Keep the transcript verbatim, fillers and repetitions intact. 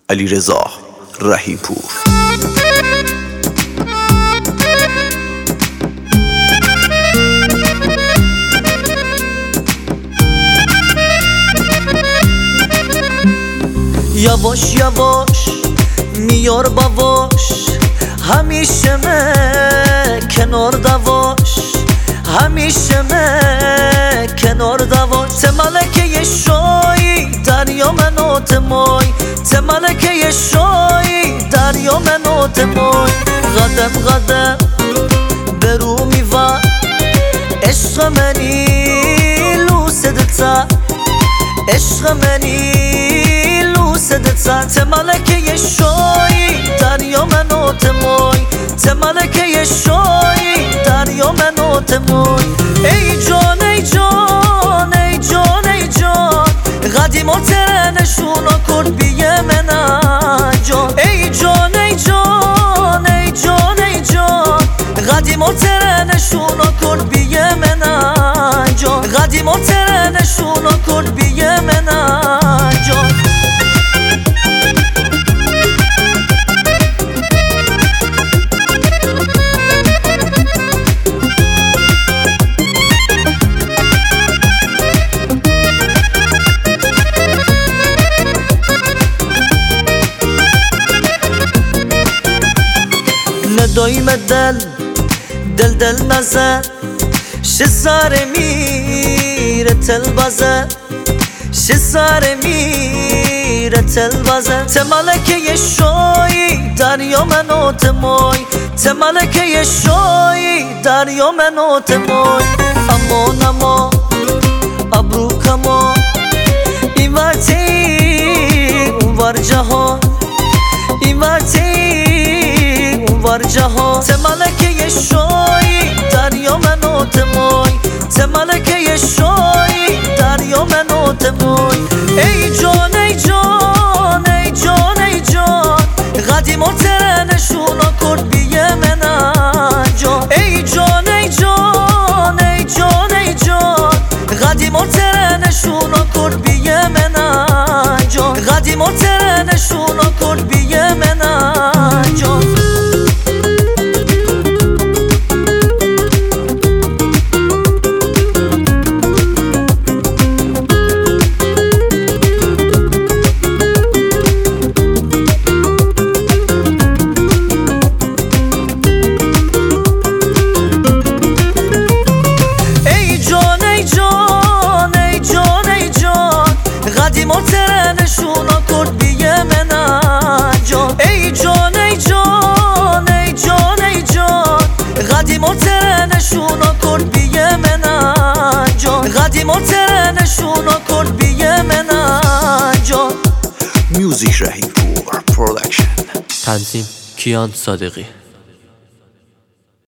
علیرضا رحیم‌پور. یواش یواش میار باواش، همیشه من کنار دواش، همیشه من کنار دواش. ته ملکه شایی دریا منو تمای، ته ملکه شایی دریا منو تمای. قدم قدم برو میوه عشق منی لوسدتا، عشق منی لوسدتا. ته ملکه شایی دریا منو تمای، ته ملکه شایی دریا منو تمای. ای جان ای جان ای جان ای جان، قدیما ترنشونا کرد بیه من جان. ای جان ای جان ای جان ای جان، قدیما ترنشونا کرد بیه من جان، قدیما ترنشونا کرد بیه من جان. ندایم دل دل دل مزه، شه سر میره تل بازه، شه سر میره تل بازه. ته ملکه شایی دریا منو تمای، ته ملکه شایی دریا منو تمای. اما نما ابرو کما این ورتی اون ور جهان، این ورتی ور جهان. ته ملکه شایی دریا منو تمای، ته ملکه شایی دریا منو تمای. ای جان ای جان ای جان ای جان، قدیما ترنشونا کرد بیه من جان. ای جان ای جان ای جان ای جان، قدیما ترنشونا کرد بیه من جان، قدیما ترنشونا کرد بیه من جان. قدیما ترنشونا کرد بیه من جان. ای جان ای جان ای جان ای جان، قدیما ترنشونا کرد بیه من جان، قدیما ترنشونا کرد بیه من جان. میوزیک رحیم‌پور پروداکشن. تنظیم کیان صادقی.